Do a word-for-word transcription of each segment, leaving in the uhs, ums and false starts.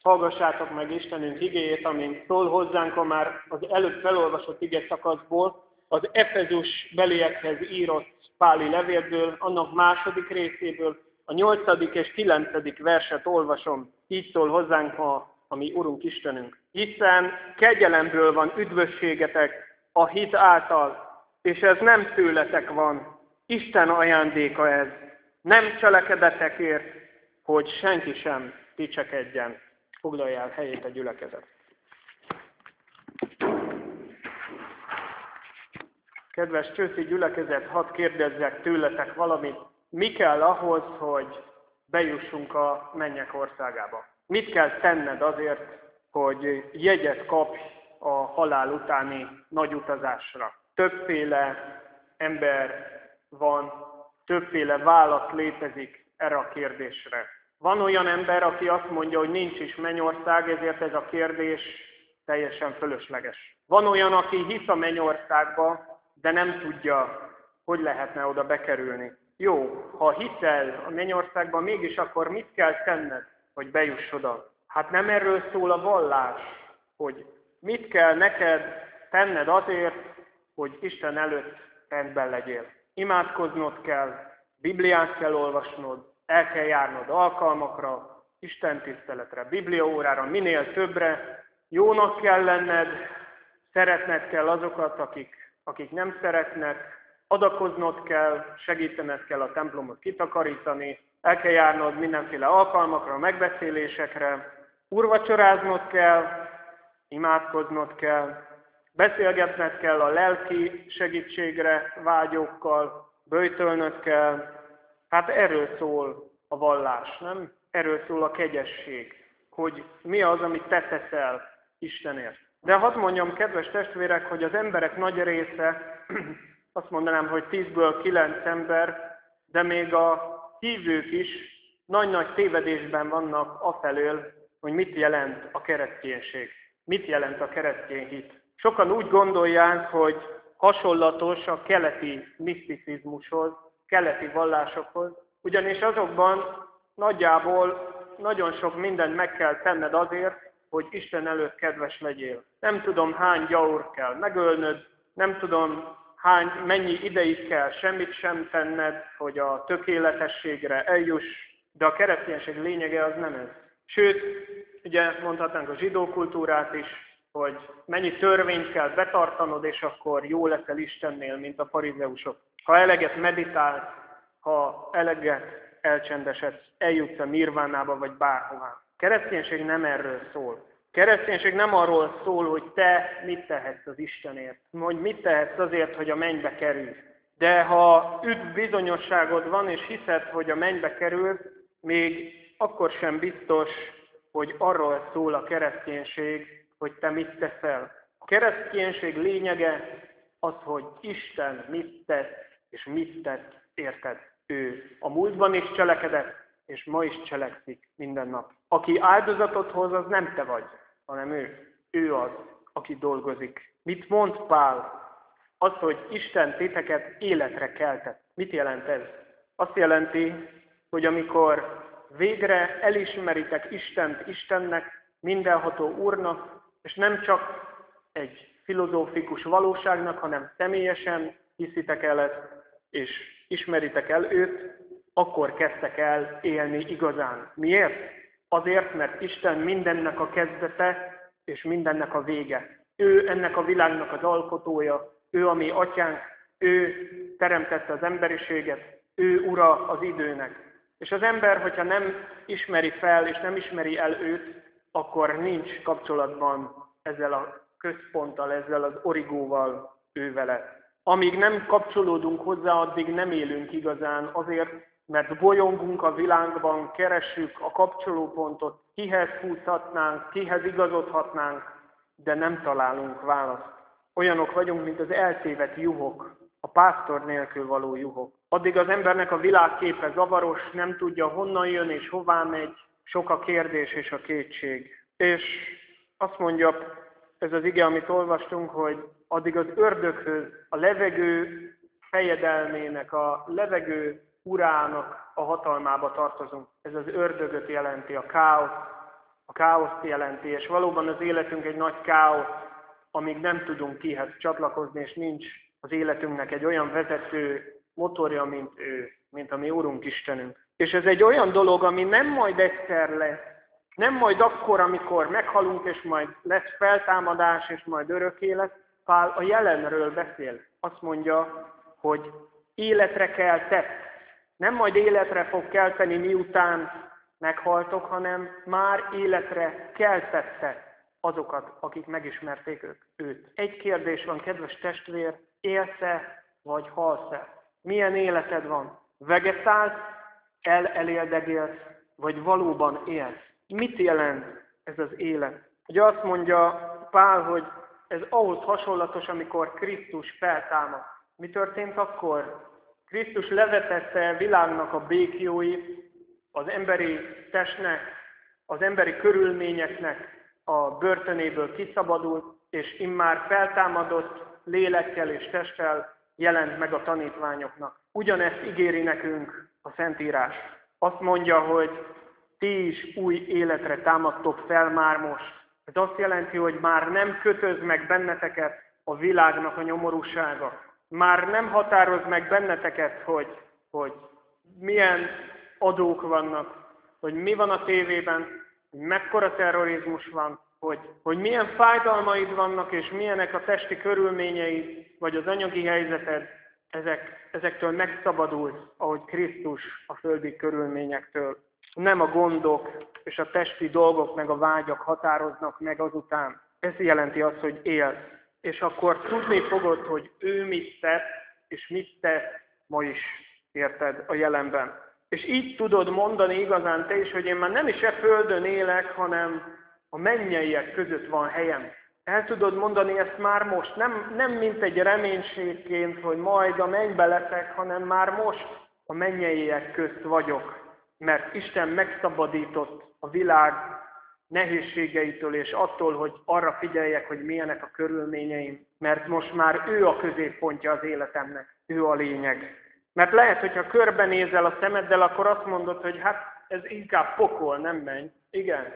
Hallgassátok meg Istenünk igéjét, amint szól hozzánk a már az előbb felolvasott ige szakaszból, az Efezus beliekhez írott Páli levélből, annak második részéből, a nyolcadik és kilencedik verset olvasom. Így szól hozzánk ma a mi Urunk Istenünk. Hiszen kegyelemből van üdvösségetek a hit által, és ez nem tőletek van, Isten ajándéka ez, nem cselekedetekért, hogy senki sem dicsekedjen. Foglalja el helyét a gyülekezet. Kedves csőszi gyülekezet, hadd kérdezzek tőletek valamit. Mi kell ahhoz, hogy bejussunk a mennyek országába? Mit kell tenned azért, hogy jegyet kapj a halál utáni nagy utazásra? Többféle ember van, többféle válasz létezik erre a kérdésre. Van olyan ember, aki azt mondja, hogy nincs is mennyország, ezért ez a kérdés teljesen fölösleges. Van olyan, aki hisz a mennyországba, de nem tudja, hogy lehetne oda bekerülni. Jó, ha hiszel a mennyországban, mégis akkor mit kell tenned, hogy bejuss oda? Hát nem erről szól a vallás, hogy mit kell neked tenned azért, hogy Isten előtt rendben legyél. Imádkoznod kell, Bibliát kell olvasnod, el kell járnod alkalmakra, Isten tiszteletre, bibliaórára, minél többre, jónak kell lenned, szeretned kell azokat, akik, akik nem szeretnek, adakoznod kell, segítened kell a templomot kitakarítani, el kell járnod mindenféle alkalmakra, megbeszélésekre, úrvacsoráznod kell, imádkoznod kell, beszélgetned kell a lelki segítségre vágyókkal, böjtölnöd kell. Hát erről szól a vallás, nem? Erről szól a kegyesség, hogy mi az, amit te teszel Istenért. De hadd mondjam, kedves testvérek, hogy az emberek nagy része, azt mondanám, hogy tízből kilenc ember, de még a hívők is nagy-nagy tévedésben vannak afelől, hogy mit jelent a kereszténység, mit jelent a keresztény hit. Sokan úgy gondolják, hogy hasonlatos a keleti miszticizmushoz, keleti vallásokhoz, ugyanis azokban nagyjából nagyon sok mindent meg kell tenned azért, hogy Isten előtt kedves legyél. Nem tudom, hány gyaur kell megölnöd, nem tudom, hány, mennyi ideig kell semmit sem tenned, hogy a tökéletességre eljuss, de a kereszténység lényege az nem ez. Sőt, ugye mondhatnánk a zsidó kultúrát is, hogy mennyi törvényt kell betartanod, és akkor jó leszel Istennél, mint a farizeusok. Ha eleget meditálsz, ha eleget elcsendesedsz, eljutsz a nirvánába, vagy bárhová. Kereszténység nem erről szól. Kereszténység nem arról szól, hogy te mit tehetsz az Istenért, hogy mit tehetsz azért, hogy a mennybe kerülj. De ha üdv bizonyosságod van, és hiszed, hogy a mennybe kerülsz, még akkor sem biztos, hogy arról szól a kereszténység, hogy te mit teszel. A kereszténység lényege az, hogy Isten mit tesz, és mit tesz érted. Ő a múltban is cselekedett, és ma is cselekszik minden nap. Aki áldozatot hoz, az nem te vagy, hanem ő. Ő az, aki dolgozik. Mit mond Pál? Az, hogy Isten titeket életre keltett. Mit jelent ez? Azt jelenti, hogy amikor végre elismeritek Istent Istennek, mindenható Úrnak, és nem csak egy filozófikus valóságnak, hanem személyesen hiszitek el ezt, és ismeritek el őt, akkor kezdtek el élni igazán. Miért? Azért, mert Isten mindennek a kezdete, és mindennek a vége. Ő ennek a világnak az alkotója, ő a mi atyánk, ő teremtette az emberiséget, ő ura az időnek. És az ember, hogyha nem ismeri fel, és nem ismeri el őt, akkor nincs kapcsolatban ezzel a központtal, ezzel az origóval ő vele. Amíg nem kapcsolódunk hozzá, addig nem élünk igazán, azért, mert bolyongunk a világban, keressük a kapcsolópontot, kihez húzhatnánk, kihez igazodhatnánk, de nem találunk választ. Olyanok vagyunk, mint az eltévedt juhok, a pásztor nélkül való juhok. Addig az embernek a világképe zavaros, nem tudja, honnan jön és hová megy, sok a kérdés és a kétség. És azt mondja ez az ige, amit olvastunk, hogy addig az ördöghöz, a levegő fejedelmének, a levegő urának a hatalmába tartozunk. Ez az ördögöt jelenti, a káosz, a káoszt jelenti, és valóban az életünk egy nagy káosz, amíg nem tudunk kihez csatlakozni, és nincs az életünknek egy olyan vezető motorja, mint ő, mint a mi Úrunk Istenünk. És ez egy olyan dolog, ami nem majd egyszer lesz, nem majd akkor, amikor meghalunk, és majd lesz feltámadás, és majd örök élet. Pál a jelenről beszél. Azt mondja, hogy életre keltett. Nem majd életre fog kelteni, miután meghaltok, hanem már életre keltette azokat, akik megismerték őt. Egy kérdés van, kedves testvér, élsz-e, vagy halsz-e? Milyen életed van? Vegetálsz, el-eléldegélsz, vagy valóban élsz? Mit jelent ez az élet? Ugye azt mondja Pál, hogy ez ahhoz hasonlatos, amikor Krisztus feltámad. Mi történt akkor? Krisztus levetette a világnak a békjóit, az emberi testnek, az emberi körülményeknek a börtönéből kiszabadult, és immár feltámadott lélekkel és testtel jelent meg a tanítványoknak. Ugyanezt ígéri nekünk a Szentírás. Azt mondja, hogy ti is új életre támadtok fel már most. Ez azt jelenti, hogy már nem kötöz meg benneteket a világnak a nyomorúsága. Már nem határoz meg benneteket, hogy, hogy milyen adók vannak, hogy mi van a tévében, hogy mekkora terrorizmus van, hogy, hogy milyen fájdalmaid vannak, és milyenek a testi körülményeid, vagy az anyagi helyzeted. Ezek, ezektől megszabadulsz, ahogy Krisztus a földi körülményektől. Nem a gondok és a testi dolgok meg a vágyak határoznak meg azután. Ez jelenti azt, hogy élsz. És akkor tudni fogod, hogy ő mit tett, és mit tesz ma is, érted, a jelenben. És így tudod mondani igazán te is, hogy én már nem is e földön élek, hanem a mennyeiek között van helyem. El tudod mondani ezt már most, nem, nem mint egy reménységként, hogy majd a mennybe leszek, hanem már most a mennyeiek közt vagyok. Mert Isten megszabadított a világ nehézségeitől, és attól, hogy arra figyeljek, hogy milyenek a körülményeim. Mert most már ő a középpontja az életemnek, ő a lényeg. Mert lehet, hogyha körbenézel a szemeddel, akkor azt mondod, hogy hát ez inkább pokol, nem menj. Igen,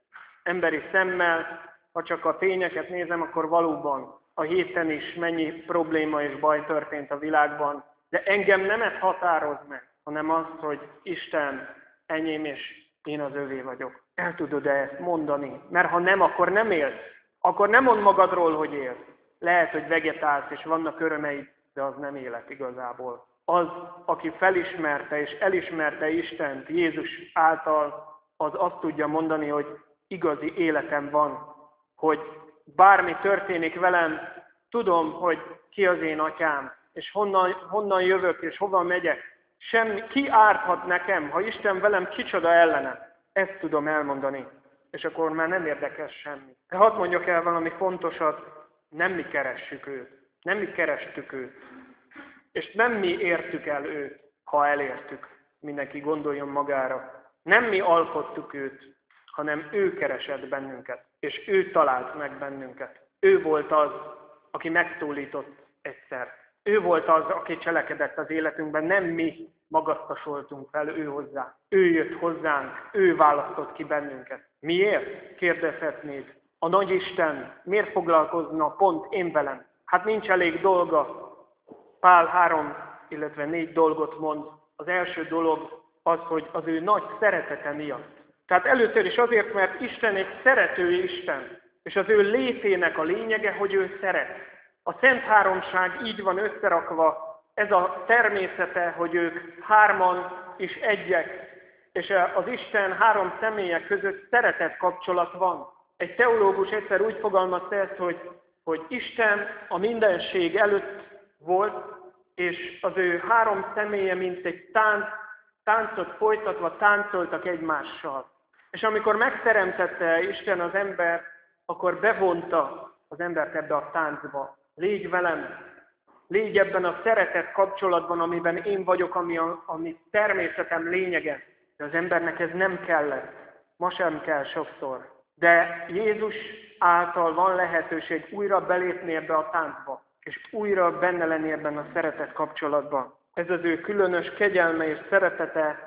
emberi szemmel, ha csak a tényeket nézem, akkor valóban a héten is mennyi probléma és baj történt a világban. De engem nem ez határoz meg, hanem az, hogy Isten enyém és én az övé vagyok. El tudod-e ezt mondani? Mert ha nem, akkor nem élsz. Akkor nem mond magadról, hogy élsz. Lehet, hogy vegetálsz és vannak örömeid, de az nem élet igazából. Az, aki felismerte és elismerte Istent Jézus által, az azt tudja mondani, hogy igazi életem van. Hogy bármi történik velem, tudom, hogy ki az én atyám, és honnan, honnan jövök, és hova megyek. Semmi, ki árthat nekem, ha Isten velem, kicsoda ellenem. Ezt tudom elmondani, és akkor már nem érdekes semmi. De hadd mondjak el valami fontosat, nem mi keressük őt, nem mi kerestük őt, és nem mi értük el őt, ha elértük. Mindenki gondoljon magára. Nem mi alkottuk őt, hanem ő keresett bennünket, és ő talált meg bennünket. Ő volt az, aki megszólított egyszer. Ő volt az, aki cselekedett az életünkben, nem mi magasztasoltunk fel ő hozzá. Ő jött hozzánk, ő választott ki bennünket. Miért? Kérdezhetnéd. A Nagyisten miért foglalkozna pont én velem? Hát nincs elég dolga. Pál három, illetve négy dolgot mond. Az első dolog az, hogy az ő nagy szeretete miatt. Tehát először is azért, mert Isten egy szerető Isten, és az ő létének a lényege, hogy ő szeret. A Szent Háromság így van összerakva, ez a természete, hogy ők hárman és egyek, és az Isten három személye között szeretet kapcsolat van. Egy teológus egyszer úgy fogalmazta ezt, hogy, hogy Isten a mindenség előtt volt, és az ő három személye, mint egy tánc, táncot folytatva táncoltak egymással. És amikor megteremtette Isten az ember, akkor bevonta az embert ebbe a táncba. Légy velem, légy ebben a szeretet kapcsolatban, amiben én vagyok, ami, a, ami természetem lényege. De az embernek ez nem kellett. Ma sem kell sokszor. De Jézus által van lehetőség újra belépni ebbe a táncba, és újra benne lenni ebben a szeretet kapcsolatban. Ez az ő különös kegyelme és szeretete,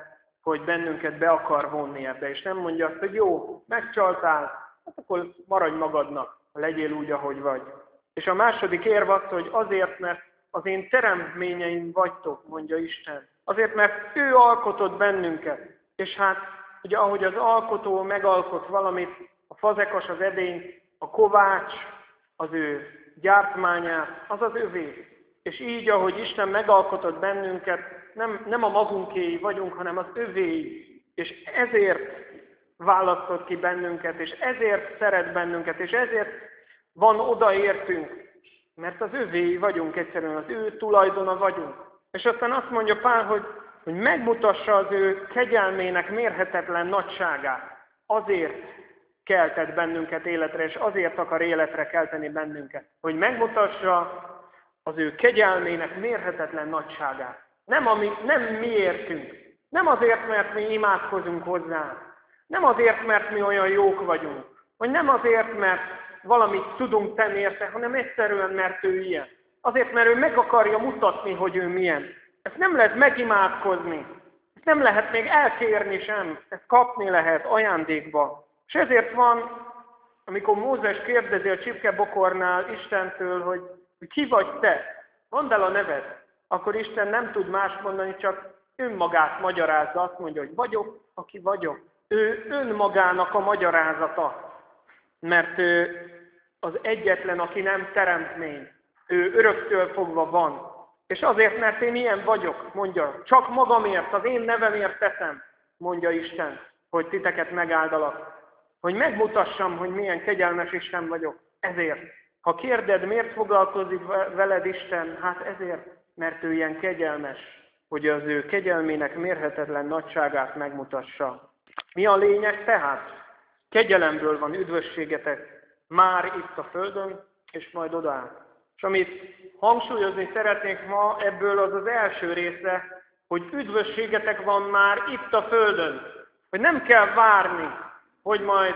hogy bennünket be akar vonni ebbe, és nem mondja azt, hogy jó, megcsaltál, hát akkor maradj magadnak, legyél úgy, ahogy vagy. És a második érv az, hogy azért, mert az én teremtményeim vagytok, mondja Isten. Azért, mert ő alkotott bennünket. És hát, ugye ahogy az alkotó megalkot valamit, a fazekas, az edény, a kovács, az ő gyártmányát, az az övé. És így, ahogy Isten megalkotott bennünket, nem, nem a magunkéi vagyunk, hanem az övéi. És ezért választott ki bennünket, és ezért szeret bennünket, és ezért van odaértünk, mert az övéi vagyunk egyszerűen, az ő tulajdona vagyunk. És aztán azt mondja Pál, hogy, hogy megmutassa az ő kegyelmének mérhetetlen nagyságát. Azért keltett bennünket életre, és azért akar életre kelteni bennünket. Hogy megmutassa az ő kegyelmének mérhetetlen nagyságát. Nem, ami, nem mi értünk. Nem azért, mert mi imádkozunk hozzá. Nem azért, mert mi olyan jók vagyunk. Vagy nem azért, mert valamit tudunk tenni érte, hanem egyszerűen, mert ő ilyen. Azért, mert ő meg akarja mutatni, hogy ő milyen. Ezt nem lehet megimádkozni. Ezt nem lehet még elkérni sem. Ezt kapni lehet ajándékba. És ezért van, amikor Mózes kérdezi a csipkebokornál Istentől, hogy ki vagy te? Mondd el a neved. Akkor Isten nem tud más mondani, csak önmagát magyarázza. Azt mondja, hogy vagyok, aki vagyok. Ő önmagának a magyarázata. Mert ő az egyetlen, aki nem teremtmény. Ő öröktől fogva van. És azért, mert én ilyen vagyok, mondja, csak magamért, az én nevemért teszem, mondja Isten, hogy titeket megáldalak. Hogy megmutassam, hogy milyen kegyelmes Isten vagyok. Ezért. Ha kérded, miért foglalkozik veled Isten? Hát ezért, mert ő ilyen kegyelmes, hogy az ő kegyelmének mérhetetlen nagyságát megmutassa. Mi a lényeg tehát? Kegyelemből van üdvösségetek már itt a földön, és majd odaát. És amit hangsúlyozni szeretnék ma, ebből az az első része, hogy üdvösségetek van már itt a földön. Hogy nem kell várni, hogy majd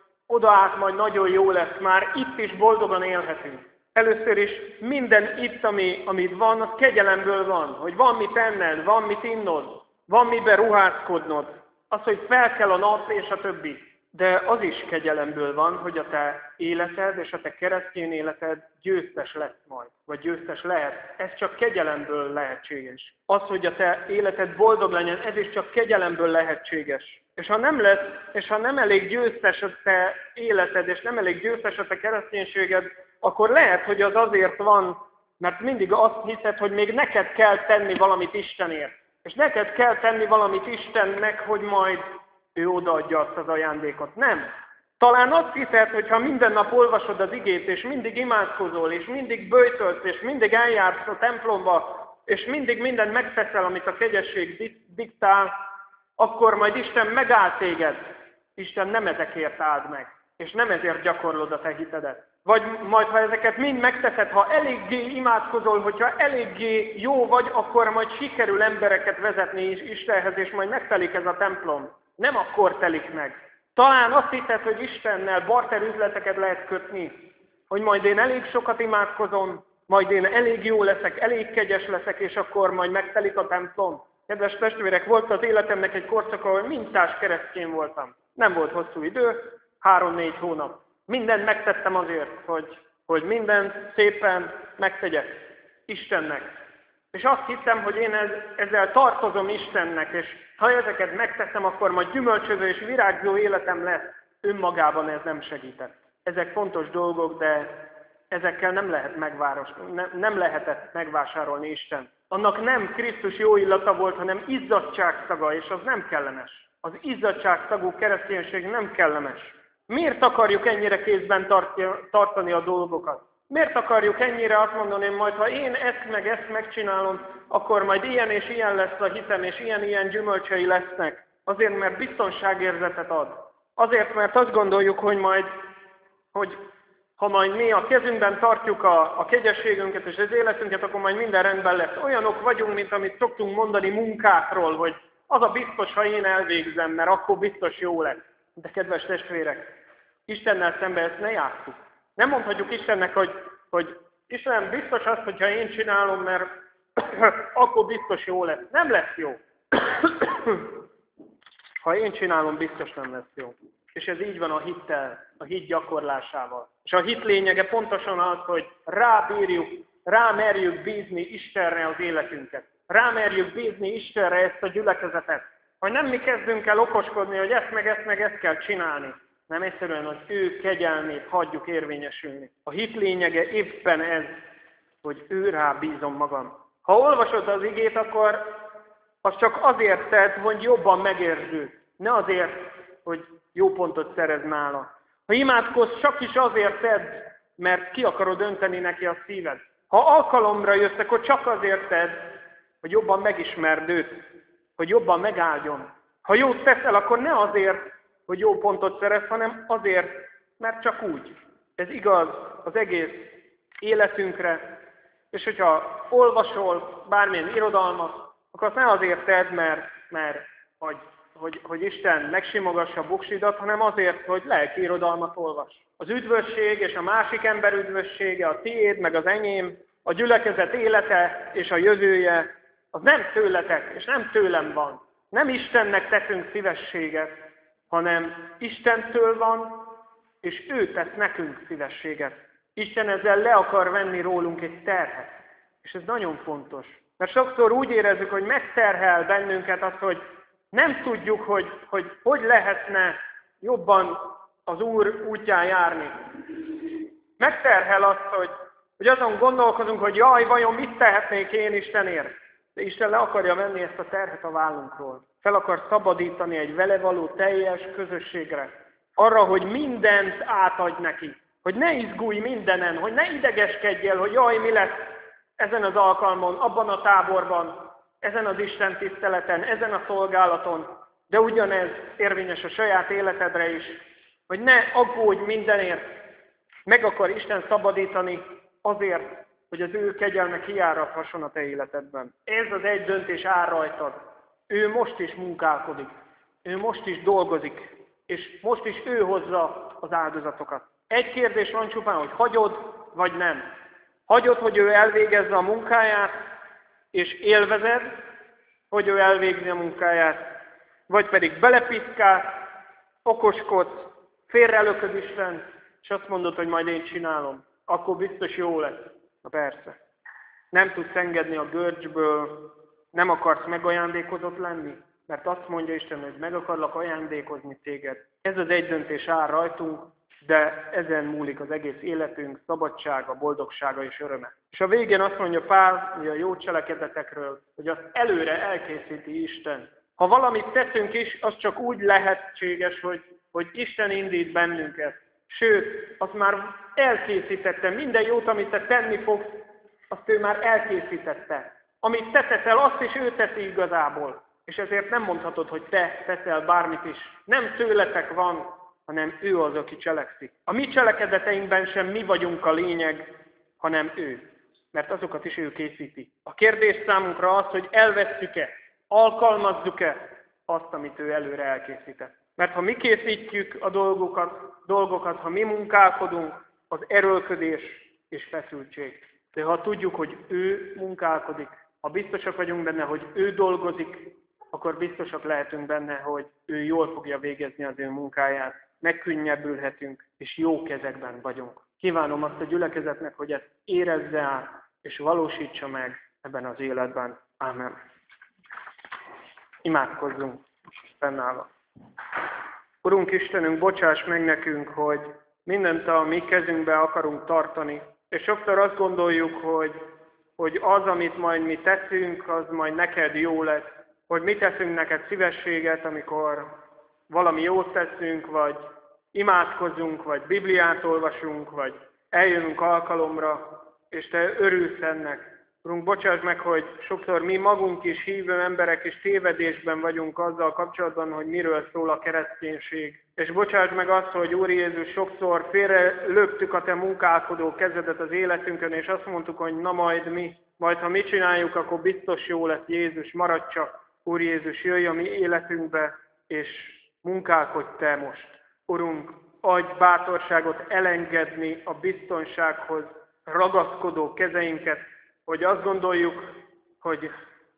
odaát majd nagyon jó lesz, már itt is boldogan élhetünk. Először is minden itt, ami, amit van, az kegyelemből van. Hogy van mit enned, van mit innod, van miben ruházkodnod. Az, hogy fel kell a nap és a többi. De az is kegyelemből van, hogy a te életed és a te keresztény életed győztes lesz majd, vagy győztes lehet. Ez csak kegyelemből lehetséges. Az, hogy a te életed boldog legyen, ez is csak kegyelemből lehetséges. És ha nem lesz, és ha nem elég győztes a te életed, és nem elég győztes a te kereszténységed, akkor lehet, hogy az azért van, mert mindig azt hiszed, hogy még neked kell tenni valamit Istenért. És neked kell tenni valamit Istennek, hogy majd ő odaadja azt az ajándékot. Nem. Talán azt hiszed, hogy ha minden nap olvasod az igét, és mindig imádkozol, és mindig böjtölsz, és mindig eljársz a templomba, és mindig mindent megteszel, amit a kegyesség diktál, akkor majd Isten megáll téged. Isten nem ezekért áld meg, és nem ezért gyakorlod a te hitedet. Vagy majd, ha ezeket mind megteszed, ha eléggé imádkozol, hogyha eléggé jó vagy, akkor majd sikerül embereket vezetni Istenhez, és majd megtelik ez a templom. Nem akkor telik meg. Talán azt hiszed, hogy Istennel barter üzleteket lehet kötni, hogy majd én elég sokat imádkozom, majd én elég jó leszek, elég kegyes leszek, és akkor majd megtelik a templom. Kedves testvérek, volt az életemnek egy korszak, ahol mintás keresztény voltam. Nem volt hosszú idő, három-négy hónap. Mindent megtettem azért, hogy, hogy mindent szépen megtegyek Istennek. És azt hittem, hogy én ez, ezzel tartozom Istennek, és ha ezeket megteszem, akkor majd gyümölcsöző és virágzó életem lesz. Önmagában ez nem segített. Ezek fontos dolgok, de ezekkel nem lehet megváros, nem, nem lehetett megvásárolni Isten. Annak nem Krisztus jó illata volt, hanem izzadtságszaga, és az nem kellemes. Az izzadtságszagú kereszténység nem kellemes. Miért akarjuk ennyire kézben tartani a dolgokat? Miért akarjuk ennyire azt mondani, hogy majd ha én ezt meg ezt megcsinálom, akkor majd ilyen és ilyen lesz a hitem, és ilyen-ilyen gyümölcsei lesznek? Azért, mert biztonságérzetet ad. Azért, mert azt gondoljuk, hogy majd, hogy ha majd mi a kezünkben tartjuk a, a kegyességünket és az életünket, akkor majd minden rendben lesz. Olyanok vagyunk, mint amit szoktunk mondani munkákról, hogy az a biztos, ha én elvégzem, mert akkor biztos jó lesz. De kedves testvérek, Istennel szemben ezt ne játsszuk. Nem mondhatjuk Istennek, hogy, hogy Istenem, biztos az, hogyha én csinálom, mert akkor biztos jó lesz. Nem lesz jó. Ha én csinálom, biztos nem lesz jó. És ez így van a hittel, a hit gyakorlásával. És a hit lényege pontosan az, hogy rábírjuk, rámerjük bízni Istenre az életünket. Rámerjük bízni Istenre ezt a gyülekezetet. Hogy nem mi kezdünk el okoskodni, hogy ezt meg ezt meg ezt kell csinálni. Nem egyszerűen az ő kegyelmét hagyjuk érvényesülni. A hit lényege éppen ez, hogy ő rá bízom magam. Ha olvasod az igét, akkor az csak azért tedd, hogy jobban megérződ. Ne azért, hogy jó pontot szerez nála. Ha imádkozz, csak is azért tedd, mert ki akarod önteni neki a szíved. Ha alkalomra jössz, akkor csak azért tedd, hogy jobban megismerd őt, hogy jobban megáldjon. Ha jót teszel, akkor ne azért, hogy jó pontot szerez, hanem azért, mert csak úgy. Ez igaz az egész életünkre, és hogyha olvasol bármilyen irodalmat, akkor azt ne azért tedd, mert, mert hogy, hogy, hogy Isten megsimogassa a buksidat, hanem azért, hogy lelki irodalmat olvas. Az üdvösség és a másik ember üdvössége, a tiéd, meg az enyém, a gyülekezet élete és a jövője, az nem tőletek, és nem tőlem van. Nem Istennek teszünk szívességet, hanem Istentől van, és ő tesz nekünk szívességet. Isten ezzel le akar venni rólunk egy terhet. És ez nagyon fontos. Mert sokszor úgy érezzük, hogy megterhel bennünket az, hogy nem tudjuk, hogy hogy, hogy lehetne jobban az Úr útján járni. Megterhel az, hogy, hogy azon gondolkozunk, hogy jaj, vajon mit tehetnék én Istenért. De Isten le akarja venni ezt a terhet a vállunkról. Fel akar szabadítani egy vele való teljes közösségre. Arra, hogy mindent átadj neki. Hogy ne izgulj mindenen, hogy ne idegeskedjél, hogy jaj, mi lesz ezen az alkalmon, abban a táborban, ezen az Isten tiszteleten, ezen a szolgálaton. De ugyanez érvényes a saját életedre is, hogy ne aggódj mindenért. Meg akar Isten szabadítani azért, hogy az ő kegyelme kijárathasson a te életedben. Ez az egy döntés áll rajtad. Ő most is munkálkodik. Ő most is dolgozik. És most is ő hozza az áldozatokat. Egy kérdés van csupán, hogy hagyod, vagy nem. Hagyod, hogy ő elvégezze a munkáját, és élvezed, hogy ő elvégzi a munkáját. Vagy pedig belepiszkálsz, okoskodsz, félrelököd Isten, és azt mondod, hogy majd én csinálom. Akkor biztos jó lesz. Na persze. Nem tudsz engedni a görcsből, nem akarsz megajándékozott lenni, mert azt mondja Isten, hogy meg akarlak ajándékozni téged. Ez az egy döntés áll rajtunk, de ezen múlik az egész életünk, szabadsága, boldogsága és öröme. És a végén azt mondja Pál, a jó cselekedetekről, hogy azt előre elkészíti Isten. Ha valamit teszünk is, az csak úgy lehetséges, hogy, hogy Isten indít bennünket. Sőt, azt már elkészítette. Minden jót, amit te tenni fogsz, azt ő már elkészítette. Amit te teszel, azt is ő teszi igazából. És ezért nem mondhatod, hogy te teszel bármit is. Nem tőletek van, hanem ő az, aki cselekszik. A mi cselekedeteinkben sem mi vagyunk a lényeg, hanem ő. Mert azokat is ő készíti. A kérdés számunkra az, hogy elvesszük-e, alkalmazzuk-e azt, amit ő előre elkészített. Mert ha mi készítjük a dolgokat, dolgokat, ha mi munkálkodunk, az erőlködés és feszültség. De ha tudjuk, hogy ő munkálkodik, ha biztosak vagyunk benne, hogy ő dolgozik, akkor biztosak lehetünk benne, hogy ő jól fogja végezni az ő munkáját. Megkönnyebbülhetünk, és jó kezekben vagyunk. Kívánom azt a gyülekezetnek, hogy ezt érezze át, és valósítsa meg ebben az életben. Ámen. Imádkozzunk, fennállva. Urunk Istenünk, bocsáss meg nekünk, hogy mindent a mi kezünkbe akarunk tartani, és sokszor azt gondoljuk, hogy, hogy az, amit majd mi teszünk, az majd neked jó lesz, hogy mi teszünk neked szívességet, amikor valami jót teszünk, vagy imádkozunk, vagy Bibliát olvasunk, vagy eljönünk alkalomra, és te örülsz ennek. Urunk, bocsáss meg, hogy sokszor mi magunk is hívő emberek is tévedésben vagyunk azzal kapcsolatban, hogy miről szól a kereszténység. És bocsáss meg azt, hogy Úr Jézus, sokszor félre löktük a te munkálkodó kezedet az életünkön, és azt mondtuk, hogy na majd mi, majd ha mi csináljuk, akkor biztos jó lesz. Jézus, maradj csak, Úr Jézus, jöjj a mi életünkbe, és munkálkodj te most. Urunk, adj bátorságot elengedni a biztonsághoz ragaszkodó kezeinket, hogy azt gondoljuk, hogy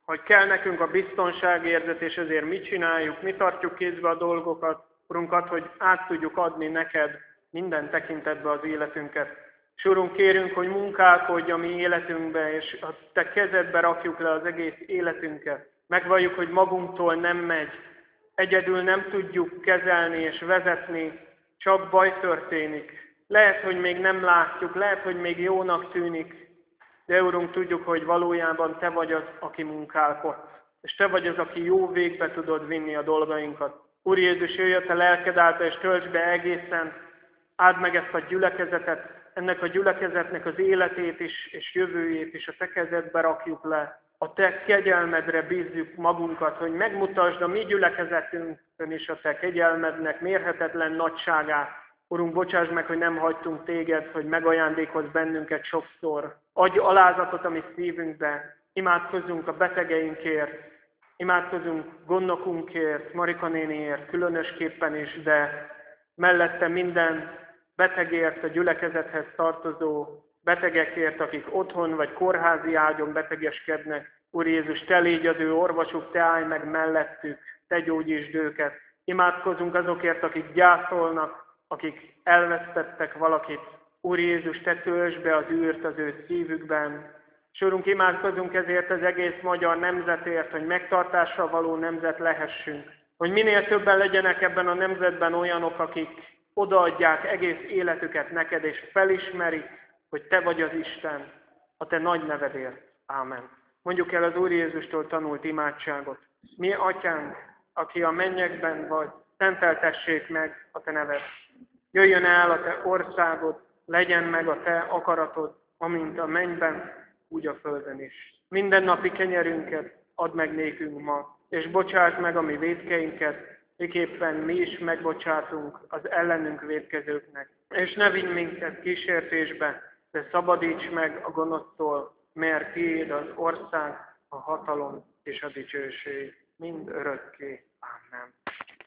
hogy kell nekünk a biztonságérzet, és ezért mit csináljuk, mi tartjuk kézbe a dolgokat, Urunkat, hogy át tudjuk adni neked minden tekintetbe az életünket. És Urunk, kérünk, hogy munkálkodj a mi életünkbe, és a te kezedbe rakjuk le az egész életünket. Megvalljuk, hogy magunktól nem megy, egyedül nem tudjuk kezelni és vezetni, csak baj történik. Lehet, hogy még nem látjuk, lehet, hogy még jónak tűnik, de Urunk, tudjuk, hogy valójában Te vagy az, aki munkálkodsz, és Te vagy az, aki jó végbe tudod vinni a dolgainkat. Úr Jézus, jöjj a Te lelked által, és töltsd be egészen, áld meg ezt a gyülekezetet, ennek a gyülekezetnek az életét is, és jövőjét is a Te kezedbe rakjuk le. A Te kegyelmedre bízzük magunkat, hogy megmutasd a mi gyülekezetünkön is a Te kegyelmednek mérhetetlen nagyságát. Urunk, bocsáss meg, hogy nem hagytunk Téged, hogy megajándékozz bennünket sokszor. Adj alázatot a mi szívünkbe, imádkozzunk a betegeinkért, imádkozunk gondokunkért, Marika néniért különösképpen is, de mellette minden betegért, a gyülekezethez tartozó betegekért, akik otthon vagy kórházi ágyon betegeskednek. Úr Jézus, Te légy az ő orvosuk, Te állj meg mellettük, Te gyógyítsd őket. Imádkozunk azokért, akik gyászolnak, akik elvesztettek valakit. Úr Jézus, Te töltsd be az űrt az ő szívükben. És Urunk, imádkozunk ezért az egész magyar nemzetért, hogy megtartásra való nemzet lehessünk. Hogy minél többen legyenek ebben a nemzetben olyanok, akik odaadják egész életüket neked, és felismerik, hogy Te vagy az Isten, a Te nagy nevedért. Ámen. Mondjuk el az Úr Jézustól tanult imádságot. Mi, Atyánk, aki a mennyekben vagy, szenteltessék meg a Te neved. Jöjjön el a Te országod, legyen meg a Te akaratod, amint a mennyben, úgy a földön is. Mindennapi kenyerünket add meg nékünk ma, és bocsásd meg a mi vétkeinket, miképpen mi is megbocsátunk az ellenünk vétkezőknek. És ne vigy minket kísértésbe, de szabadíts meg a gonosztól, mert Tiéd az ország, a hatalom és a dicsőség mind örökké. Ámen.